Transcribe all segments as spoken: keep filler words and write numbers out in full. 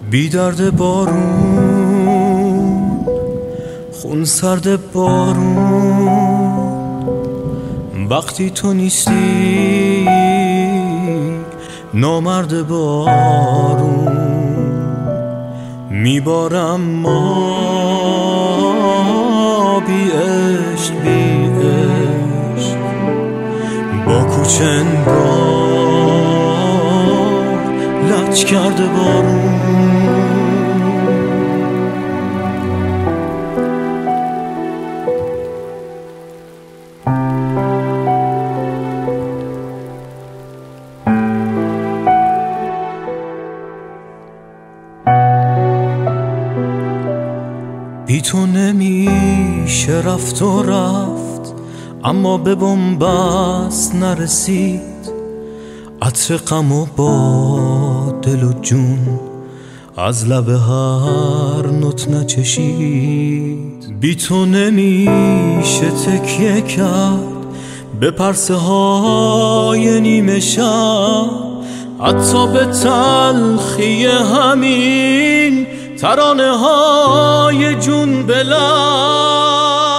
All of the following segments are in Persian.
بی درد بارون، خون سرد بارون، وقتی تو نیستی نامرد بارون، میبارم ما بی عشق بی عشق با کوچنگار لج کرده بارون. بی تو نمیشه رفت و رفت، اما به بنبست نرسید. عطر غم و با دل و جون از لب هر نت نچشید. بی تو نمیشه تکیه کرد به پرسه های نیمه شب، حتی به تلخی همین ترانه های جون بلند.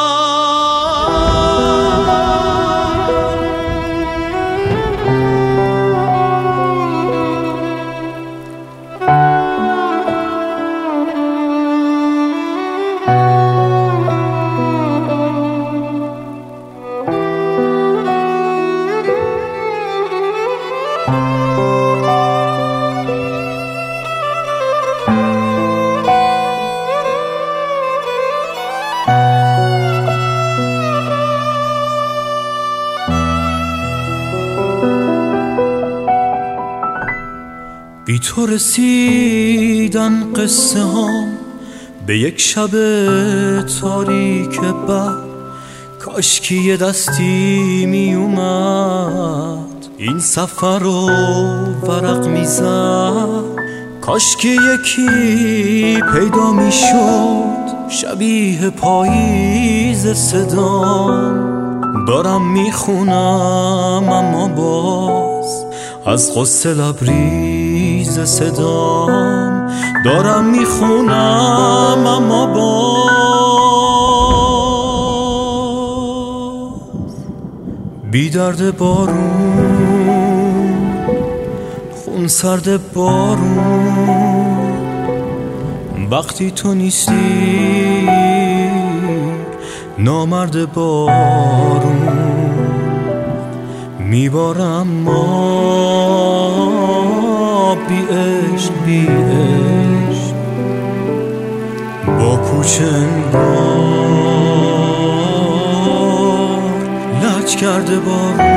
بی تو رسیدن قصه هم به یک شب تاریک بر، کاش که یه دستی می اومد این سفر رو ورق می زد، کاش که یکی پیدا می شد شبیه پاییز صدام. دارم می خونم اما باز از غصه لبریز صدام، دارم میخونم اما باز. بی درد بارون، خون سرد بارون، وقتی تو نیستی نامرد بارون، میبارم ما بی عشق بی عشق با کوچنگار لج کرده بارون.